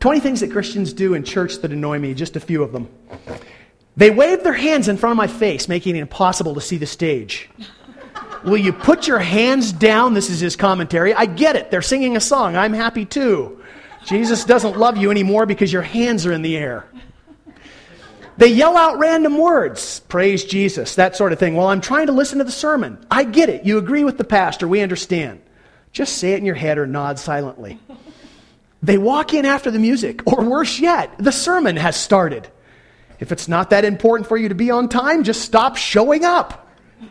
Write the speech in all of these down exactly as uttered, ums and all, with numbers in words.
twenty things that Christians do in church that annoy me, just a few of them. They wave their hands in front of my face, making it impossible to see the stage. Will you put your hands down? This is his commentary. I get it. They're singing a song. I'm happy too. Jesus doesn't love you anymore because your hands are in the air. They yell out random words. Praise Jesus, that sort of thing. Well, I'm trying to listen to the sermon. I get it. You agree with the pastor. We understand. Just say it in your head or nod silently. They walk in after the music, or worse yet, the sermon has started. If it's not that important for you to be on time, just stop showing up.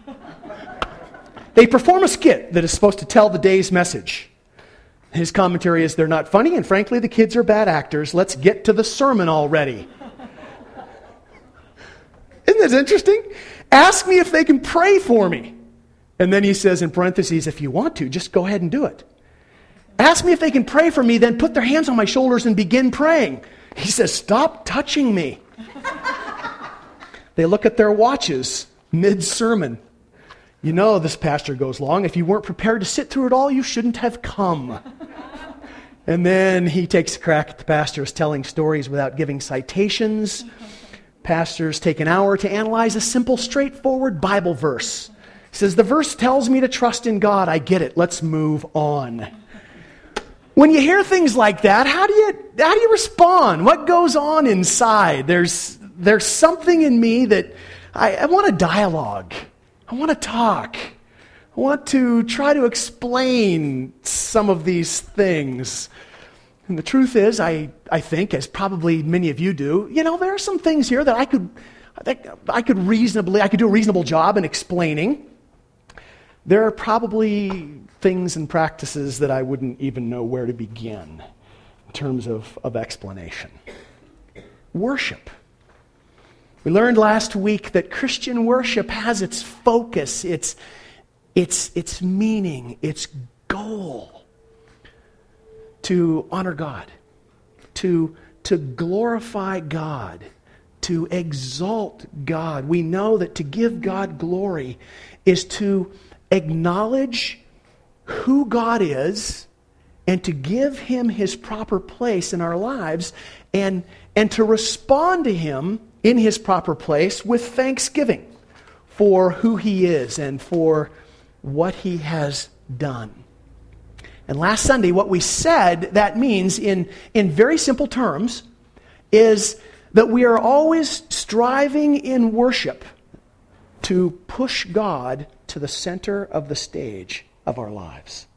They perform a skit that is supposed to tell the day's message. His commentary is they're not funny, and frankly, the kids are bad actors. Let's get to the sermon already. Isn't this interesting? Ask me if they can pray for me. And then he says in parentheses, if you want to, just go ahead and do it. Ask me if they can pray for me, then put their hands on my shoulders and begin praying. He says, stop touching me. They look at their watches mid-sermon. You know this pastor goes long. If you weren't prepared to sit through it all, you shouldn't have come. And then he takes a crack at the pastors telling stories without giving citations. Pastors take an hour to analyze a simple, straightforward Bible verse. He says, the verse tells me to trust in God. I get it. Let's move on. When you hear things like that, how do you how do you respond? What goes on inside? There's there's something in me that I, I want a dialogue. I want to talk. I want to try to explain some of these things. And the truth is, I, I think, as probably many of you do, you know, there are some things here that I could that I could reasonably I could do a reasonable job in explaining. There are probably things and practices that I wouldn't even know where to begin in terms of, of explanation. Worship. We learned last week that Christian worship has its focus, its, its, its meaning, its goal to honor God, to, to glorify God, to exalt God. We know that to give God glory is to acknowledge who God is and to give Him His proper place in our lives and, and to respond to Him in His proper place with thanksgiving for who He is and for what He has done. And last Sunday, what we said that means in, in very simple terms is that we are always striving in worship to push God to the center of the stage of our lives.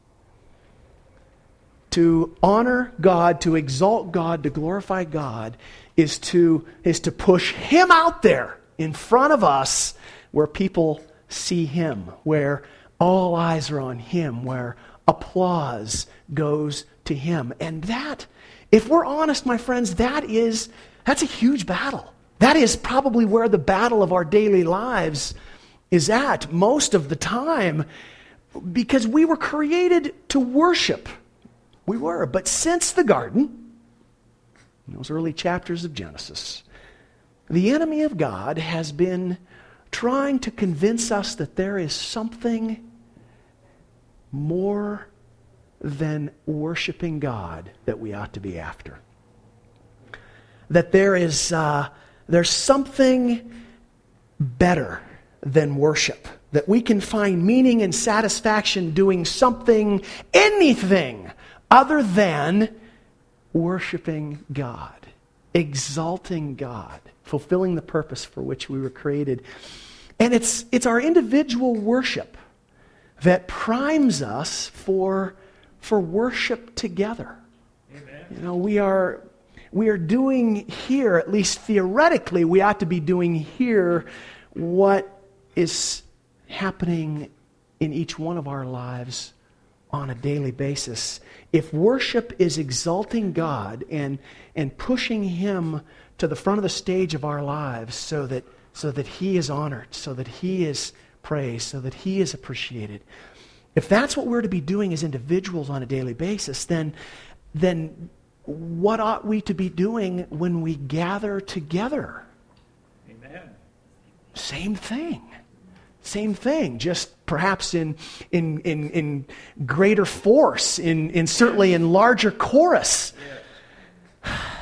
To honor God, to exalt God, to glorify God is to, is to push Him out there in front of us where people see Him, where all eyes are on Him, where applause goes to Him. And that, if we're honest, my friends, that is, that's a huge battle. That is probably where the battle of our daily lives is at most of the time, because we were created to worship. We were. But since the garden, in those early chapters of Genesis, the enemy of God has been trying to convince us that there is something more than worshiping God that we ought to be after. That there is uh, there's something better than worship. That we can find meaning and satisfaction doing something, anything, other than worshiping God, exalting God, fulfilling the purpose for which we were created. And it's it's our individual worship that primes us for, for worship together. Amen. You know, we are we are doing here, at least theoretically, we ought to be doing here what is happening in each one of our lives on a daily basis. If worship is exalting God and and pushing Him to the front of the stage of our lives so that so that He is honored, so that He is praised, so that He is appreciated, if that's what we're to be doing as individuals on a daily basis, then then what ought we to be doing when we gather together? Amen. Same thing. Same thing, just perhaps in in in, in greater force, in, in certainly in larger chorus. Yeah.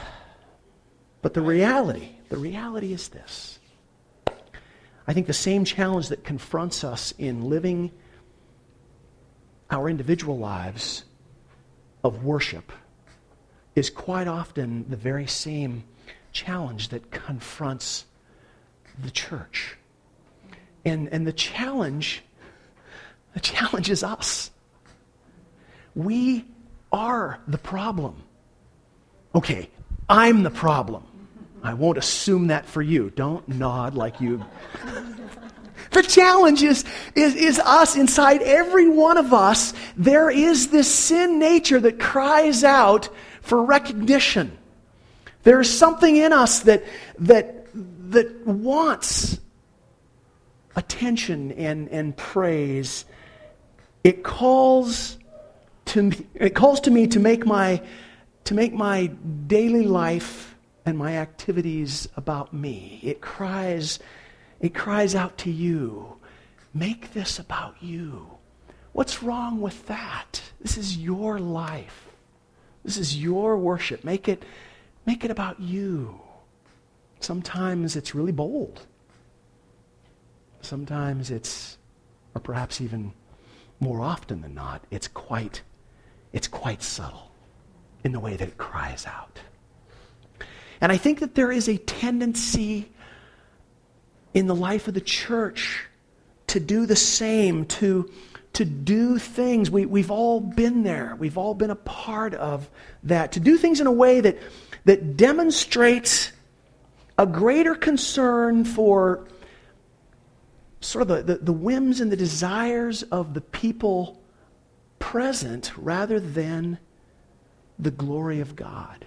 But the reality, the reality is this. I think the same challenge that confronts us in living our individual lives of worship is quite often the very same challenge that confronts the church. And, and the challenge, the challenge is us. We are the problem. Okay, I'm the problem. I won't assume that for you. Don't nod like you... The challenge is, is, is us. Inside every one of us, there is this sin nature that cries out for recognition. There's something in us that, that, that wants attention and, and praise. It calls to me, it calls to me to make my, to make my daily life and my activities about me. It cries It cries out to you, make this about you. What's wrong with that? This is your life. This is your worship. Make it, make it about you. Sometimes it's really bold. Sometimes it's, or perhaps even more often than not, it's quite, it's quite subtle in the way that it cries out. And I think that there is a tendency in the life of the church to do the same, to, to do things. We, we've all been there. We've all been a part of that. To do things in a way that, that demonstrates a greater concern for sort of the, the, the whims and the desires of the people present rather than the glory of God.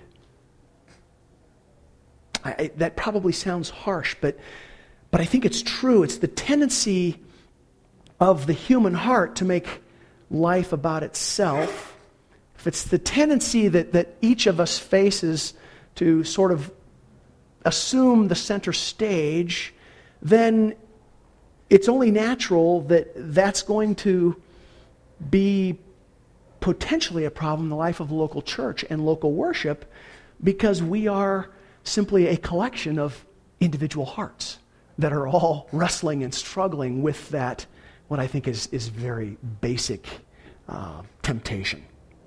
I, I, that probably sounds harsh, but But I think it's true. It's the tendency of the human heart to make life about itself. If it's the tendency that, that each of us faces to sort of assume the center stage, then it's only natural that that's going to be potentially a problem in the life of the local church and local worship, because we are simply a collection of individual hearts that are all wrestling and struggling with that, what I think is, is very basic uh, temptation.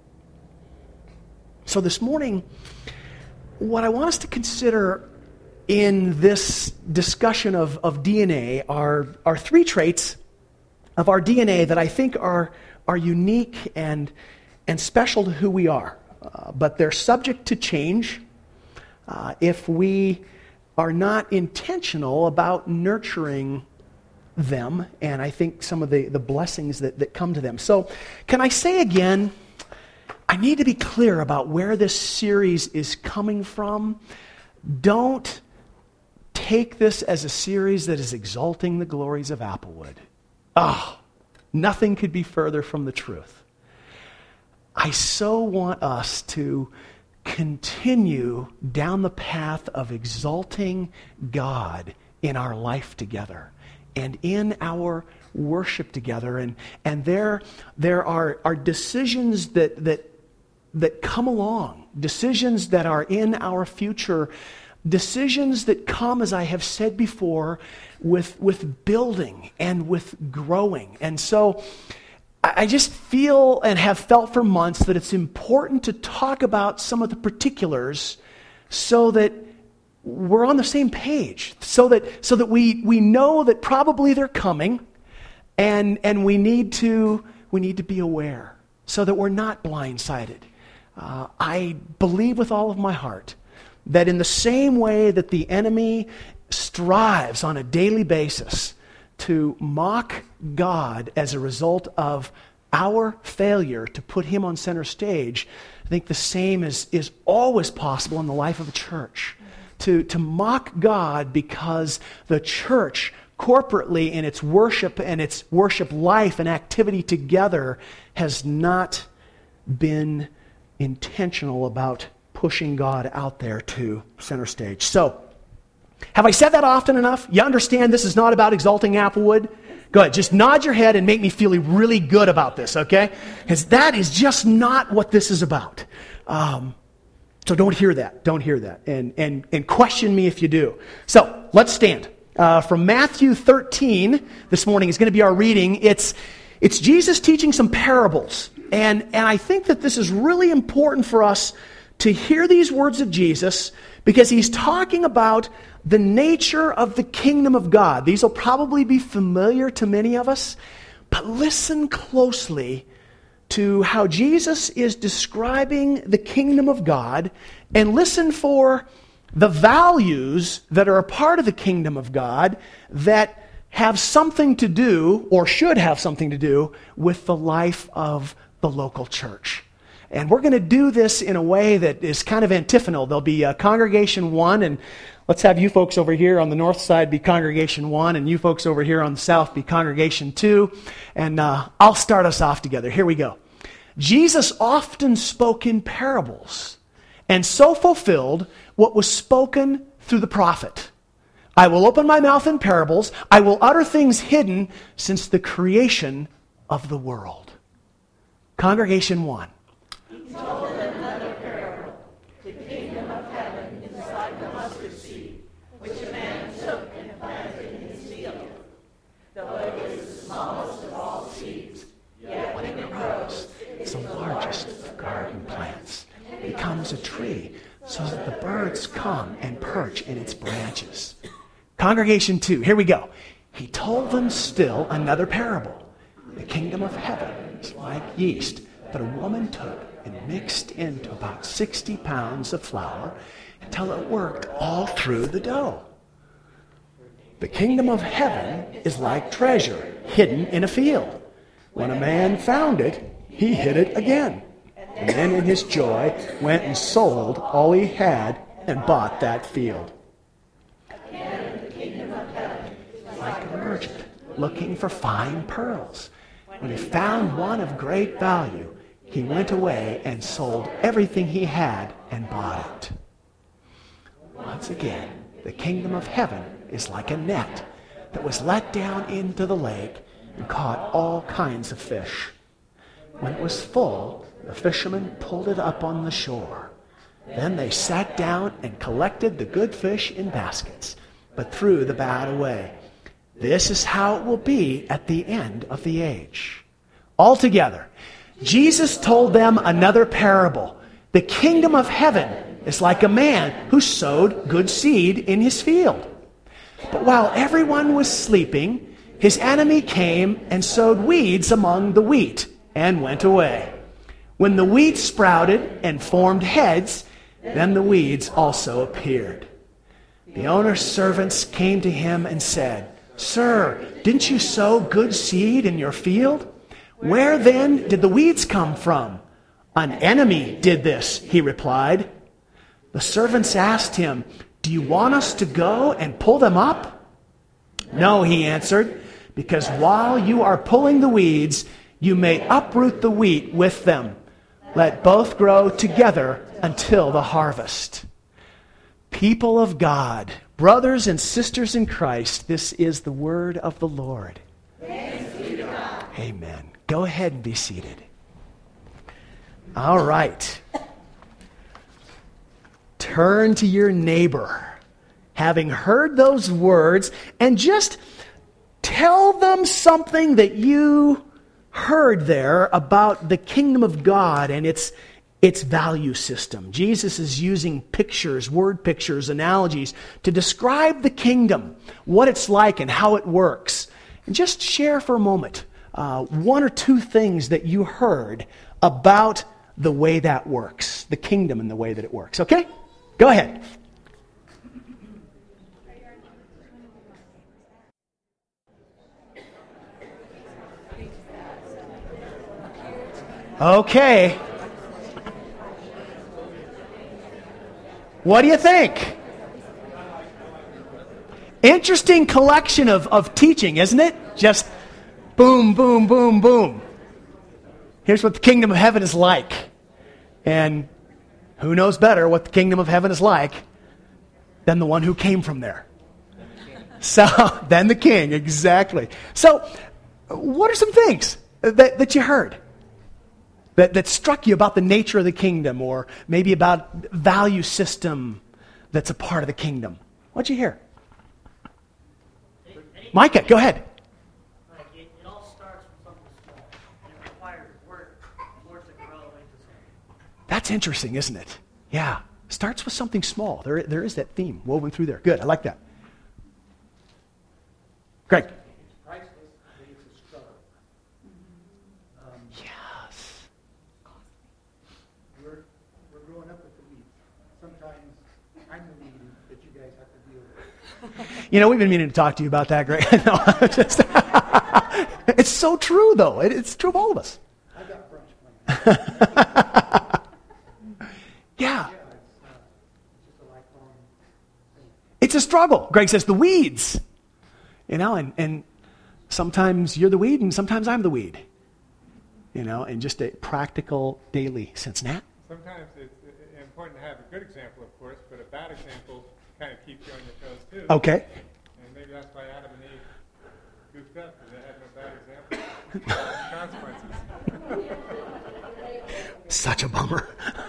So this morning, what I want us to consider in this discussion of, of D N A are, are three traits of our D N A that I think are, are unique and, and special to who we are. Uh, but they're subject to change uh, if we are not intentional about nurturing them, and I think some of the, the blessings that, that come to them. So, can I say again, I need to be clear about where this series is coming from. Don't take this as a series that is exalting the glories of Applewood. Ah, oh, nothing could be further from the truth. I so want us to continue down the path of exalting God in our life together and in our worship together. And, and there, there are, are decisions that, that, that come along, decisions that are in our future, decisions that come, as I have said before, with, with building and with growing. And so I just feel and have felt for months that it's important to talk about some of the particulars so that we're on the same page, so that so that we, we know that probably they're coming, and and we need to we need to be aware so that we're not blindsided. Uh, I believe with all of my heart that in the same way that the enemy strives on a daily basis to mock God as a result of our failure to put him on center stage, I think the same is, is always possible in the life of a church. To, to mock God because the church corporately in its worship and its worship life and activity together has not been intentional about pushing God out there to center stage. So, have I said that often enough? You understand this is not about exalting Applewood? Go ahead, just nod your head and make me feel really good about this, okay? Because that is just not what this is about. Um, So don't hear that. Don't hear that. And, and, and question me if you do. So let's stand. Uh, from Matthew thirteen this morning is going to be our reading. It's, it's Jesus teaching some parables. And, and I think that this is really important for us to hear these words of Jesus because he's talking about the nature of the kingdom of God. These will probably be familiar to many of us, but listen closely to how Jesus is describing the kingdom of God, and listen for the values that are a part of the kingdom of God that have something to do, or should have something to do, with the life of the local church. And we're going to do this in a way that is kind of antiphonal. There'll be a congregation one, and let's have you folks over here on the north side be congregation one, and you folks over here on the south be congregation two. And uh, I'll start us off together. Here we go. Jesus often spoke in parables, and so fulfilled what was spoken through the prophet. I will open my mouth in parables. I will utter things hidden since the creation of the world. Congregation one. He told them another parable. The kingdom of heaven is like a mustard seed, which a man took and planted in his field. Though it is the smallest of all seeds, yet when it grows, it's the largest of garden plants. It becomes a tree so that the birds come and perch in its branches. Congregation two, here we go. He told them still another parable. The kingdom of heaven is like yeast that a woman took and mixed into about sixty pounds of flour until it worked all through the dough. The kingdom of heaven is like treasure hidden in a field. When a man found it, he hid it again. And then in his joy went and sold all he had and bought that field. again the kingdom of heaven is Like a merchant looking for fine pearls. When he found one of great value, he went away and sold everything he had and bought it. Once again, the kingdom of heaven is like a net that was let down into the lake and caught all kinds of fish. When it was full, the fishermen pulled it up on the shore. Then they sat down and collected the good fish in baskets, but threw the bad away. This is how it will be at the end of the age. Altogether, Jesus told them another parable. The kingdom of heaven is like a man who sowed good seed in his field. But while everyone was sleeping, his enemy came and sowed weeds among the wheat and went away. When the wheat sprouted and formed heads, then the weeds also appeared. The owner's servants came to him and said, "Sir, didn't you sow good seed in your field? Where then did the weeds come from?" "An enemy did this," he replied. The servants asked him, "Do you want us to go and pull them up?" "No," he answered, "because while you are pulling the weeds, you may uproot the wheat with them. Let both grow together until the harvest." People of God, brothers and sisters in Christ, this is the word of the Lord. Thanks be to God. Amen. Go ahead and be seated. All right. Turn to your neighbor, having heard those words, and just tell them something that you heard there about the kingdom of God and its its value system. Jesus is using pictures, word pictures, analogies to describe the kingdom, what it's like and how it works. And just share for a moment uh, one or two things that you heard about the way that works, the kingdom and the way that it works. Okay? Go ahead. Okay. What do you think? Interesting collection of, of teaching, isn't it? Just boom, boom, boom, boom. Here's what the kingdom of heaven is like. And who knows better what the kingdom of heaven is like than the one who came from there? So, than the king, exactly. So, what are some things that, that you heard? that, that struck you about the nature of the kingdom, or maybe about value system that's a part of the kingdom? What'd you hear? Micah, go ahead. Like it, it all starts from something small, and it requires work, work to grow into something. That's interesting, isn't it? Yeah. Starts with something small. There, there is that theme woven through there. Good. I like that. Greg. It's priceless, but it's a struggle. Um, Yes. we're, we're growing up with the weeds. Sometimes I'm the weed that you guys have to deal with. You know, we've been meaning to talk to you about that, Greg. No, just, it's so true, though. It, it's true of all of us. I got brunch plans. Yeah. Yeah, it's, uh, it's just a lifelong thing. It's a struggle. Greg says the weeds. You know, and, and sometimes you're the weed and sometimes I'm the weed. You know, in just a practical daily sense. Nat? Sometimes it's uh, important to have a good example, of course, but a bad example kind of keeps you on your toes, too. Okay. And maybe that's why Adam and Eve goofed up, because they had no bad example. Consequences. Such a bummer.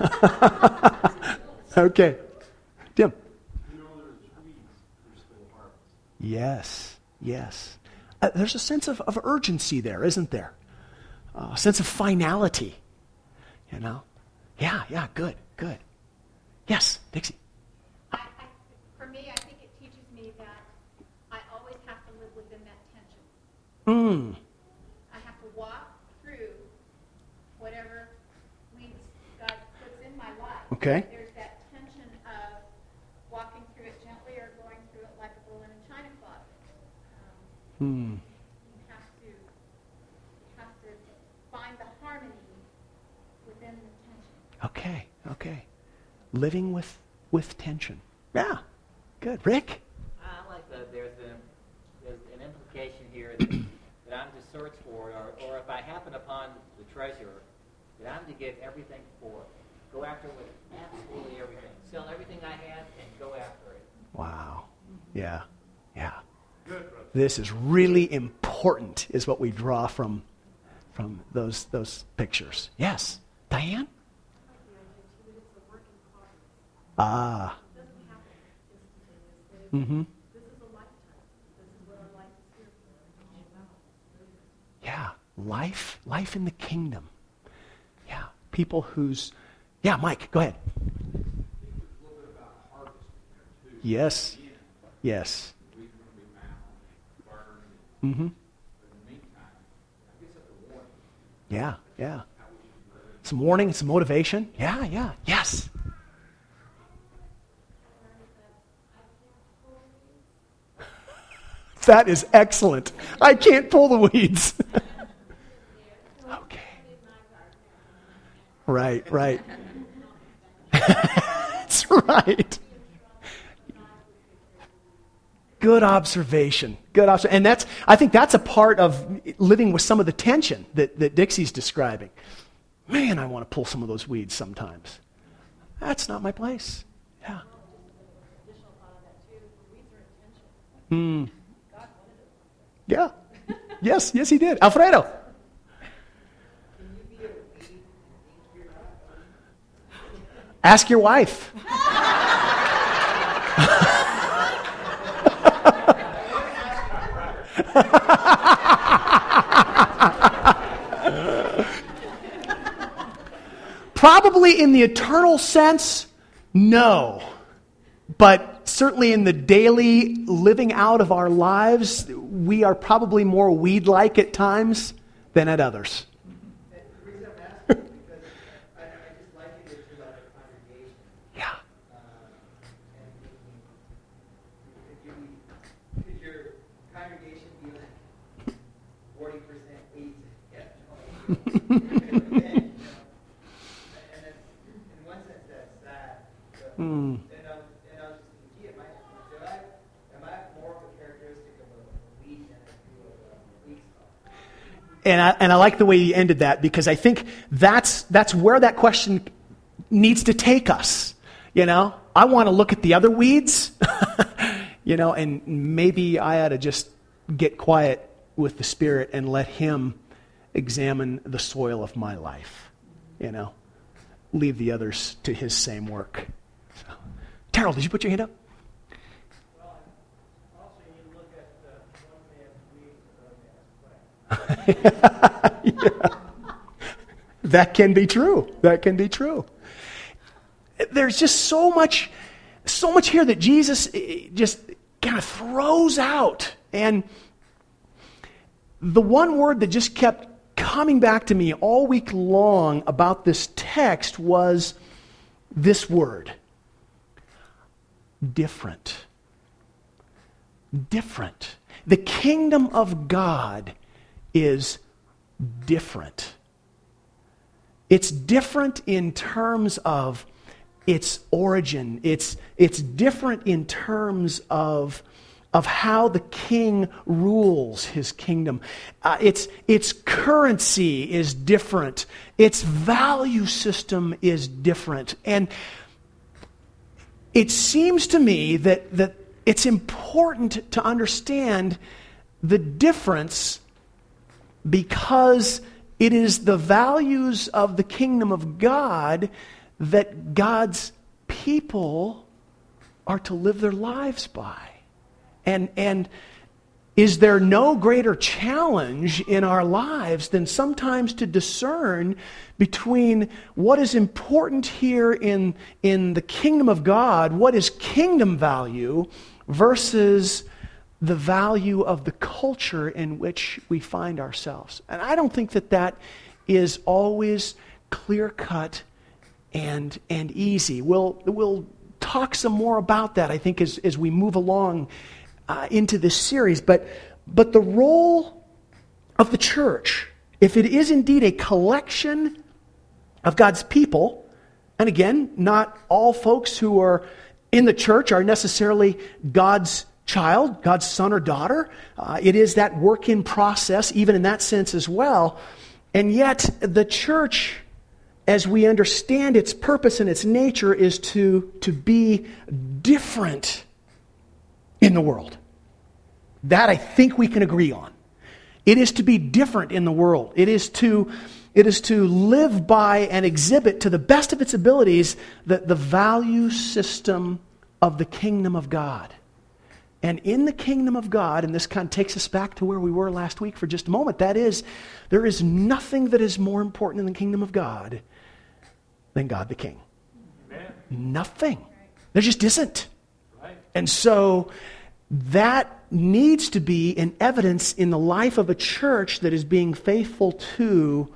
Okay. Tim? You know, there's weeds, there's still harvest. Yes, yes. Uh, there's a sense of, of urgency there, isn't there? Uh, a sense of finality, you know? Yeah, yeah, good, good. Yes, Dixie. I, I, for me, I think it teaches me that I always have to live within that tension. Mm. I have to walk through whatever weeds God puts in my life. Okay. There's that tension of walking through it gently or going through it like a bull in a china closet. Um, Hmm. you have to you have to find the harmony within the tension. Okay, okay. Living with, with tension. Yeah, good. Rick? I like that there's, a, there's an implication here that, that I'm to search for, or, or if I happen upon the treasure, that I'm to give everything for it. Go after it with absolutely everything. Sell everything I have and go after it. Wow. Yeah, yeah. This is really important, is what we draw from, from those, those pictures. Yes. Diane? Ah. Mm-hmm. Yeah, life, life in the kingdom. Yeah, people whose, yeah, Mike, go ahead. Yes, yes. Mm-hmm. Yeah, yeah. Some warning, some motivation. Yeah, yeah, yes. That is excellent. I can't pull the weeds. Okay. Right, right. That's right. Good observation. Good observation. And that's, I think that's a part of living with some of the tension that, that Dixie's describing. Man, I want to pull some of those weeds sometimes. That's not my place. Yeah. Hmm. Yeah. Yes, yes, he did. Alfredo. Ask your wife. Probably in the eternal sense, no. But certainly in the daily living out of our lives, we are probably more weed-like at times than at others. The reason I'm asking is because I, I just like it that you're like a congregation. Yeah. Uh, and thinking, could, you, could your congregation be like forty percent weeds? Yeah. No. And, you know, and it's, in one sense, that's sad. So, Mm. and I was, and I was just thinking, gee, am I, do I, am I more of a characteristic of a weed than I do of a weed stalk? And I, and I like the way he ended that, because I think that's that's where that question needs to take us. You know, I want to look at the other weeds, you know, and maybe I ought to just get quiet with the Spirit and let Him examine the soil of my life. you know, leave the others to his same work. So. Terrell, did you put your hand up? Well, also you need to look at uh, one man's weeds and another man's yeah. That can be true. That can be true. There's just so much, so much here that Jesus just kind of throws out. And the one word that just kept coming back to me all week long about this text was this word. Different. Different. The kingdom of God is different. It's different in terms of its origin. It's, it's different in terms of, of how the king rules his kingdom. Uh, its, its currency is different. Its value system is different. And it seems to me that, that it's important to understand the difference, because it is the values of the kingdom of God that God's people are to live their lives by. And, and is there no greater challenge in our lives than sometimes to discern between what is important here in, in the kingdom of God, what is kingdom value, versus the value of the culture in which we find ourselves. And I don't think that that is always clear-cut and and easy. We'll we'll talk some more about that, I think, as, as we move along uh, into this series. But but the role of the church, if it is indeed a collection of God's people, and again, not all folks who are in the church are necessarily God's child, God's son or daughter. Uh, it is that work in process, even in that sense as well. And yet, the church, as we understand its purpose and its nature, is to, to be different in the world. That I think we can agree on. It is to be different in the world. It is to, it is to live by and exhibit to the best of its abilities the, the value system of the kingdom of God. And in the kingdom of God, and this kind of takes us back to where we were last week for just a moment, that is, there is nothing that is more important in the kingdom of God than God the King. Amen. Nothing. There just isn't. Right. And so that needs to be in evidence in the life of a church that is being faithful to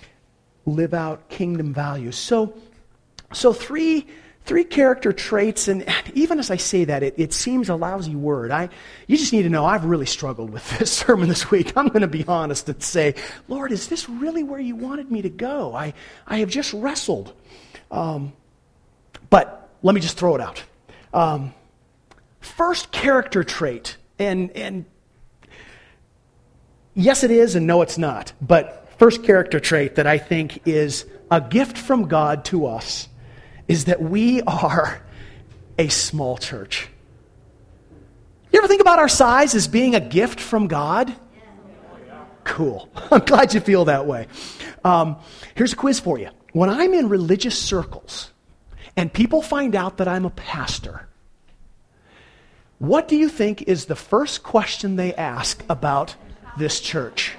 live out kingdom values. So, so three... Three character traits, and even as I say that, it, it seems a lousy word. I, you just need to know I've really struggled with this sermon this week. I'm going to be honest and say, Lord, is this really where you wanted me to go? I, I have just wrestled. Um, but let me just throw it out. Um, first character trait, and, and yes it is and no it's not, but first character trait that I think is a gift from God to us is that we are a small church. You ever think about our size as being a gift from God? Cool. I'm glad you feel that way. Um, here's a quiz for you. When I'm in religious circles and people find out that I'm a pastor, what do you think is the first question they ask about this church?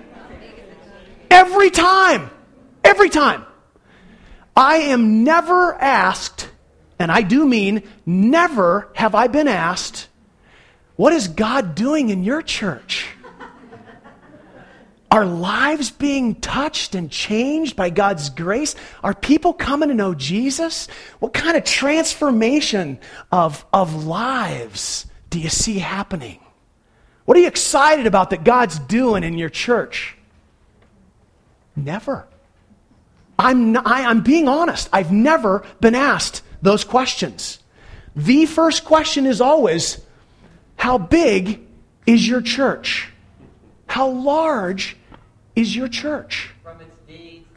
Every time. Every time. I am never asked, and I do mean never have I been asked, what is God doing in your church? Are lives being touched and changed by God's grace? Are people coming to know Jesus? What kind of transformation of, of lives do you see happening? What are you excited about that God's doing in your church? Never. I'm, not, I, I'm being honest. I've never been asked those questions. The first question is always, how big is your church? How large is your church? From its deeds,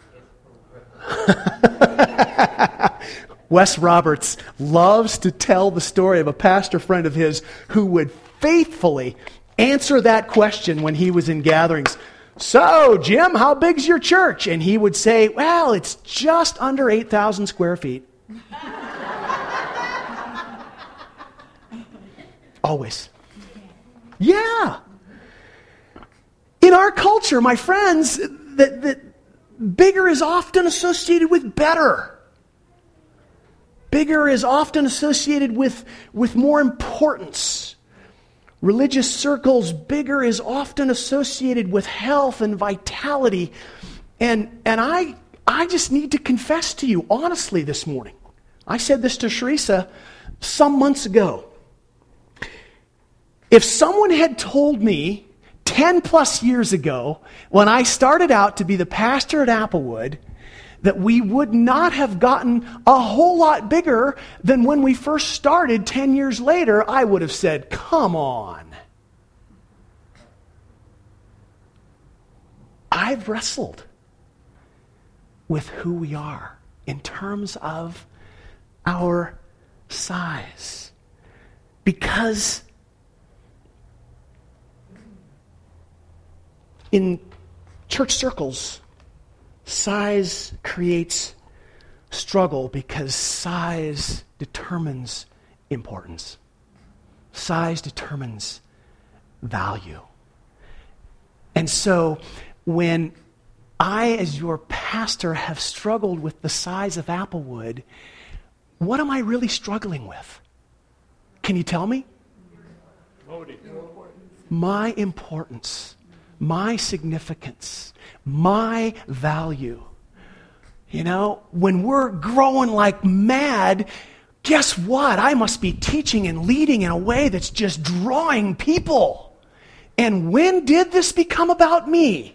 it's Wes Roberts loves to tell the story of a pastor friend of his who would faithfully answer that question when he was in gatherings. So, Jim, how big's your church? And he would say, well, it's just under eight thousand square feet. Always. Yeah. In our culture, my friends, that, that bigger is often associated with better. Bigger is often associated with, with more importance. Religious circles, bigger is often associated with health and vitality. And, and I, I just need to confess to you, honestly, this morning. I said this to Sharisa some months ago. If someone had told me ten plus years ago, when I started out to be the pastor at Applewood, that we would not have gotten a whole lot bigger than when we first started ten years later, I would have said, come on. I've wrestled with who we are in terms of our size. Because in church circles, size creates struggle because size determines importance. Size determines value. And so when I, as your pastor, have struggled with the size of Applewood, what am I really struggling with? Can you tell me? My importance. My significance, my value. You know, when we're growing like mad, guess what? I must be teaching and leading in a way that's just drawing people. And when did this become about me?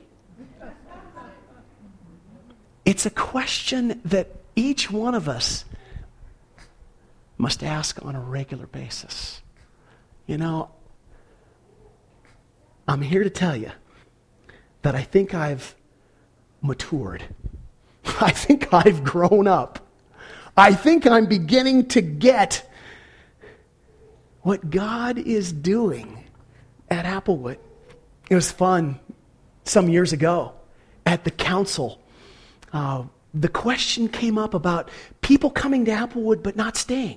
It's a question that each one of us must ask on a regular basis. You know, I'm here to tell you that I think I've matured. I think I've grown up. I think I'm beginning to get what God is doing at Applewood. It was fun some years ago at the council. Uh, the question came up about people coming to Applewood but not staying.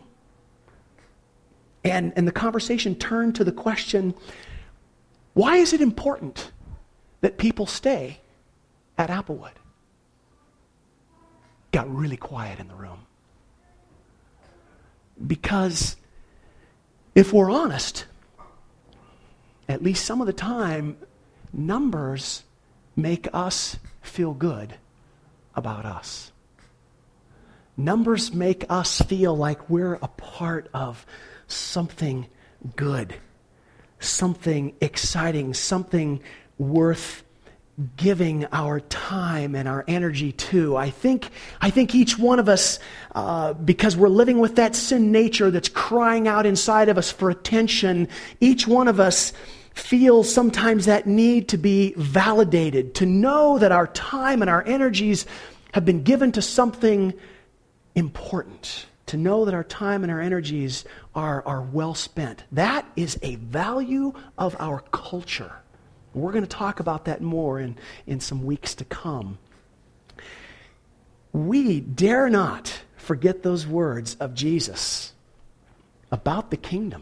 And, and the conversation turned to the question, why is it important that people stay at Applewood? Got really quiet in the room. Because if we're honest, at least some of the time, numbers make us feel good about us. Numbers make us feel like we're a part of something good, something exciting, something worth giving our time and our energy to. I think I think each one of us, uh, because we're living with that sin nature that's crying out inside of us for attention, each one of us feels sometimes that need to be validated, to know that our time and our energies have been given to something important, to know that our time and our energies are, are well spent. That is a value of our culture. We're going to talk about that more in, in some weeks to come. We dare not forget those words of Jesus about the kingdom.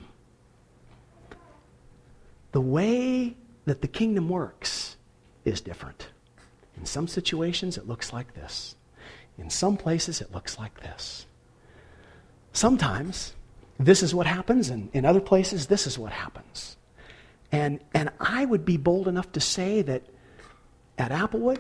The way that the kingdom works is different. In some situations, it looks like this. In some places, it looks like this. Sometimes, this is what happens, and in other places, this is what happens. And, and I would be bold enough to say that at Applewood,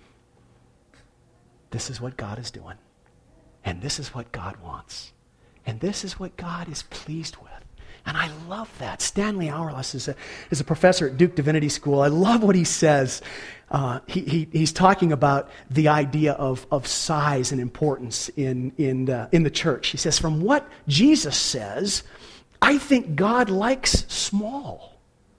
this is what God is doing. And this is what God wants. And this is what God is pleased with. And I love that. Stanley Hourless is a, is a professor at Duke Divinity School. I love what he says. Uh, he, he, he's talking about the idea of, of size and importance in, in, uh, in the church. He says, from what Jesus says, I think God likes small.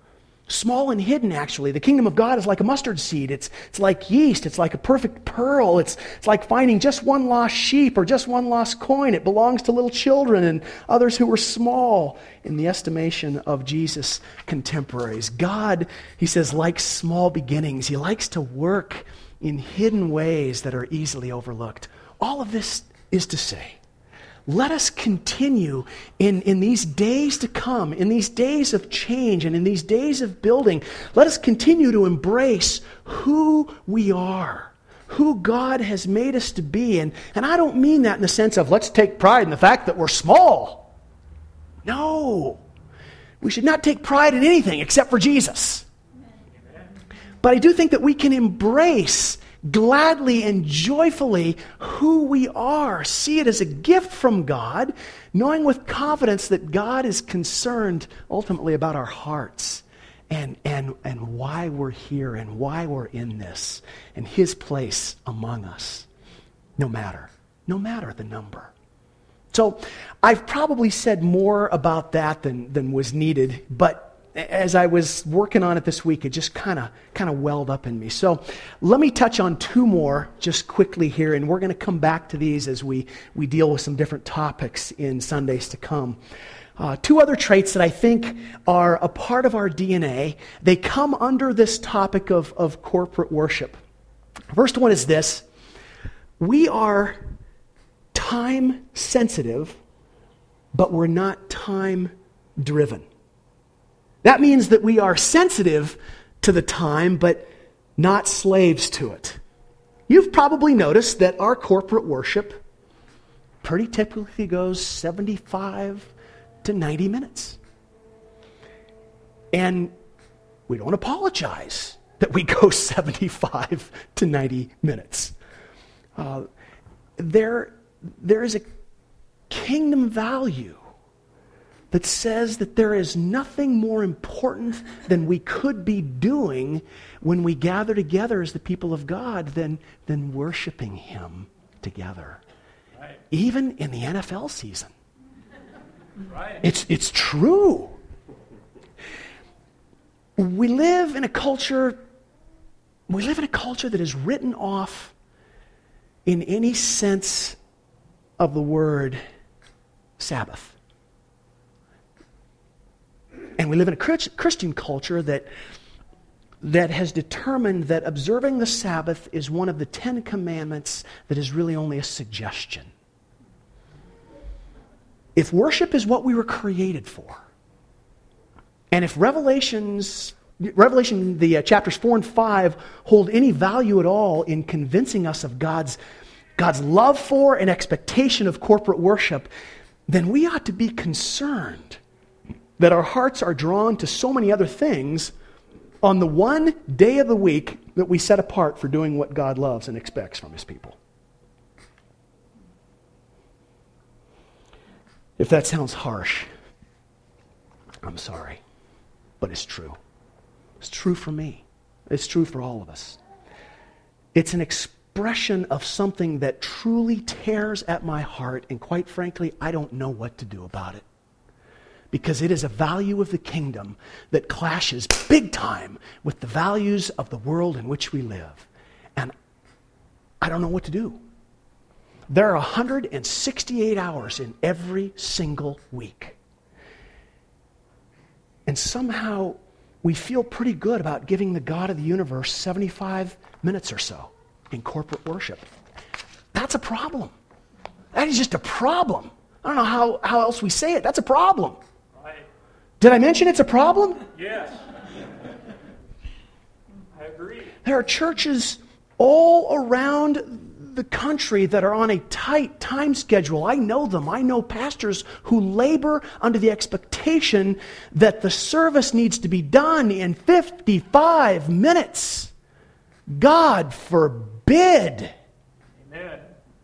Small and hidden, actually. The kingdom of God is like a mustard seed. It's, it's like yeast. It's like a perfect pearl. It's, it's like finding just one lost sheep or just one lost coin. It belongs to little children and others who were small in the estimation of Jesus' contemporaries. God, he says, likes small beginnings. He likes to work in hidden ways that are easily overlooked. All of this is to say, let us continue in, in these days to come, in these days of change and in these days of building, let us continue to embrace who we are, who God has made us to be. And, and I don't mean that in the sense of let's take pride in the fact that we're small. No. We should not take pride in anything except for Jesus. But I do think that we can embrace gladly and joyfully who we are. See it as a gift from God, knowing with confidence that God is concerned ultimately about our hearts and, and, and why we're here and why we're in this and His place among us, no matter, no matter the number. So I've probably said more about that than, than was needed, but as I was working on it this week, it just kind of kind of welled up in me. So let me touch on two more just quickly here, and we're going to come back to these as we, we deal with some different topics in Sundays to come. Uh, two other traits that I think are a part of our D N A. They come under this topic of, of corporate worship. First one is this. We are time sensitive, but we're not time driven. That means that we are sensitive to the time, but not slaves to it. You've probably noticed that our corporate worship pretty typically goes seventy-five to ninety minutes. And we don't apologize that we go seventy-five to ninety minutes. Uh, there, there is a kingdom value that says that there is nothing more important than we could be doing when we gather together as the people of God than, than worshiping Him together. Right. Even in the N F L season. Right. It's, it's true. We live in a culture, we live in a culture that is written off in any sense of the word Sabbath. And we live in a Christian culture that, that has determined that observing the Sabbath is one of the Ten Commandments that is really only a suggestion. If worship is what we were created for, and if Revelations, Revelation, the uh, chapters four and five hold any value at all in convincing us of God's, God's love for and expectation of corporate worship, then we ought to be concerned that our hearts are drawn to so many other things on the one day of the week that we set apart for doing what God loves and expects from His people. If that sounds harsh, I'm sorry, but it's true. It's true for me. It's true for all of us. It's an expression of something that truly tears at my heart, and quite frankly, I don't know what to do about it. Because it is a value of the kingdom that clashes big time with the values of the world in which we live. And I don't know what to do. There are one hundred sixty-eight hours in every single week. And somehow we feel pretty good about giving the God of the universe seventy-five minutes or so in corporate worship. That's a problem. That is just a problem. I don't know how, how else we say it. That's a problem. Did I mention it's a problem? Yes. I agree. There are churches all around the country that are on a tight time schedule. I know them. I know pastors who labor under the expectation that the service needs to be done in fifty-five minutes. God forbid. Amen.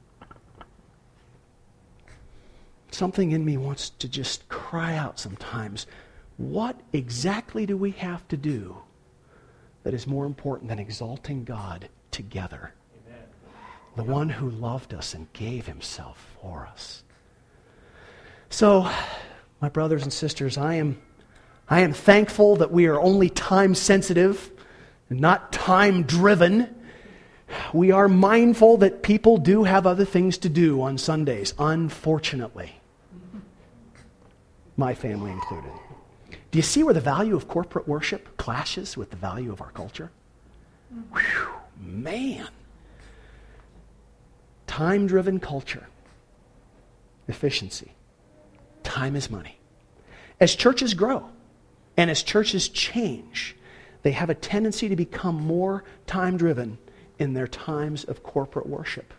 Something in me wants to just cry out sometimes. What exactly do we have to do that is more important than exalting God together? Amen. The one who loved us and gave Himself for us. So, my brothers and sisters, I am I am thankful that we are only time sensitive and not time driven. We are mindful that people do have other things to do on Sundays, unfortunately. My family included. Do you see where the value of corporate worship clashes with the value of our culture? Whew, man. Time-driven culture. Efficiency. Time is money. As churches grow and as churches change, they have a tendency to become more time-driven in their times of corporate worship.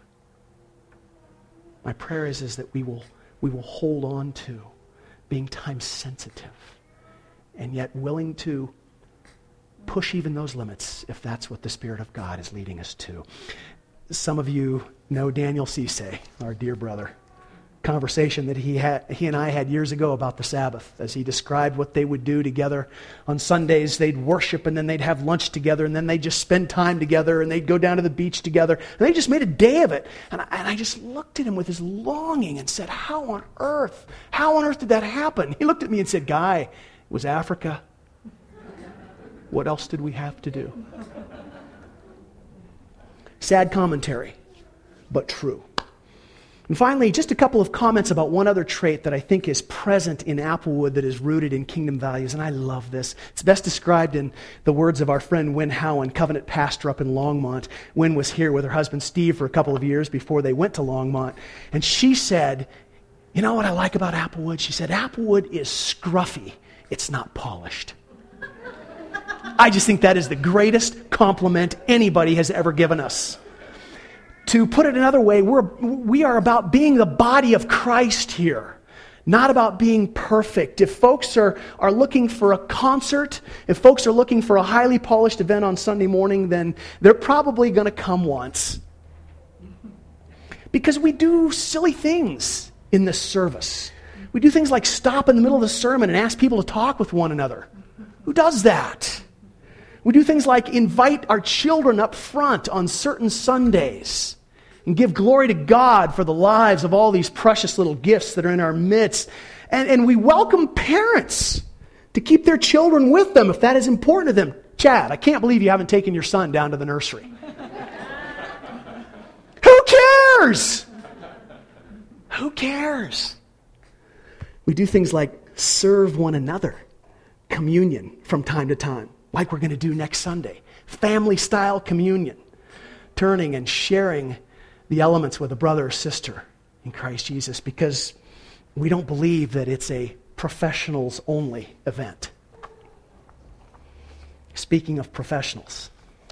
My prayer is, is that we will, we will hold on to being time-sensitive and yet willing to push even those limits if that's what the Spirit of God is leading us to. Some of you know Daniel Cisse, our dear brother. Conversation that he had, he and I had years ago about the Sabbath, as he described what they would do together on Sundays. They'd worship, and then they'd have lunch together, and then they'd just spend time together, and they'd go down to the beach together, and they just made a day of it. And I, and I just looked at him with his longing and said, how on earth, how on earth did that happen? He looked at me and said, Guy, it was Africa. What else did we have to do? Sad commentary, but true. And finally, just a couple of comments about one other trait that I think is present in Applewood that is rooted in kingdom values, and I love this. It's best described in the words of our friend Wynn Howen, covenant pastor up in Longmont. Wynn was here with her husband Steve for a couple of years before they went to Longmont, and she said, you know what I like about Applewood? She said, Applewood is scruffy. It's not polished. I just think that is the greatest compliment anybody has ever given us. To put it another way, we're, we are about being the body of Christ here, not about being perfect. If folks are, are looking for a concert, if folks are looking for a highly polished event on Sunday morning, then they're probably going to come once. Because we do silly things in this service. We do things like stop in the middle of the sermon and ask people to talk with one another. Who does that? We do things like invite our children up front on certain Sundays and give glory to God for the lives of all these precious little gifts that are in our midst. And, and we welcome parents to keep their children with them if that is important to them. Chad, I can't believe you haven't taken your son down to the nursery. Who cares? Who cares? We do things like serve one another, communion from time to time, like we're going to do next Sunday. Family-style communion. Turning and sharing the elements with a brother or sister in Christ Jesus, because we don't believe that it's a professionals-only event. Speaking of professionals,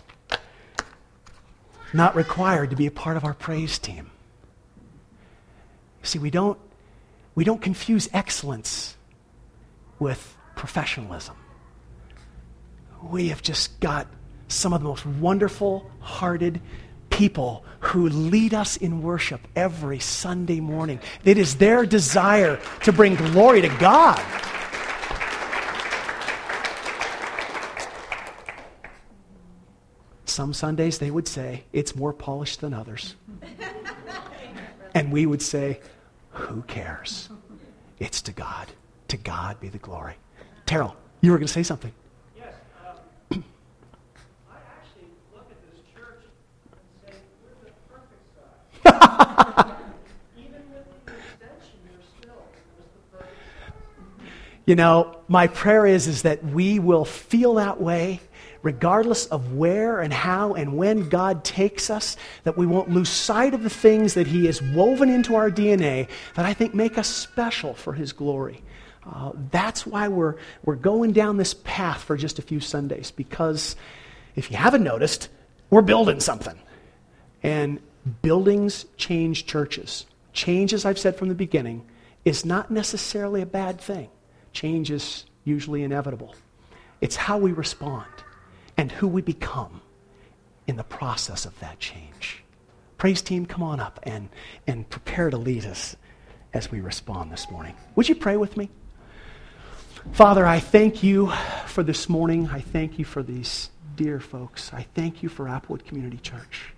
not required to be a part of our praise team. See, we don't, we don't confuse excellence with professionalism. We have just got some of the most wonderful-hearted people who lead us in worship every Sunday morning. It is their desire to bring glory to God. Some Sundays they would say, it's more polished than others. And we would say, who cares? It's to God. To God be the glory. Terrell, you were going to say something. You know, my prayer is, is that we will feel that way regardless of where and how and when God takes us, that we won't lose sight of the things that He has woven into our D N A that I think make us special for His glory. Uh, that's why we're, we're going down this path for just a few Sundays, because if you haven't noticed, we're building something. And buildings change churches. Change, as I've said from the beginning, is not necessarily a bad thing. Change is usually inevitable. It's how we respond and who we become in the process of that change. Praise team, come on up and, and prepare to lead us as we respond this morning. Would you pray with me? Father, I thank you for this morning. I thank you for these dear folks. I thank you for Applewood Community Church.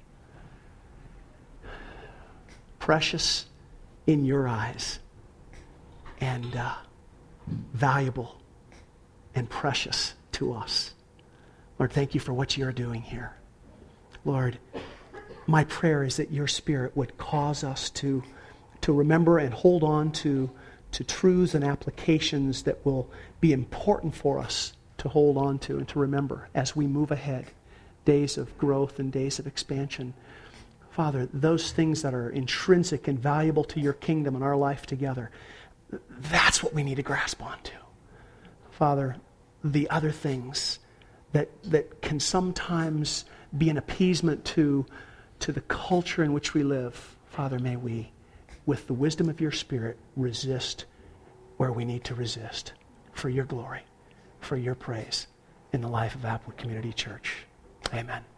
Precious in your eyes and uh, valuable and precious to us. Lord, thank you for what you're doing here. Lord, my prayer is that your Spirit would cause us to, to remember and hold on to, to truths and applications that will be important for us to hold on to and to remember as we move ahead. Days of growth and days of expansion. Father, those things that are intrinsic and valuable to your kingdom and our life together, that's what we need to grasp onto. Father, the other things that that can sometimes be an appeasement to, to the culture in which we live, Father, may we, with the wisdom of your Spirit, resist where we need to resist for your glory, for your praise in the life of Applewood Community Church. Amen.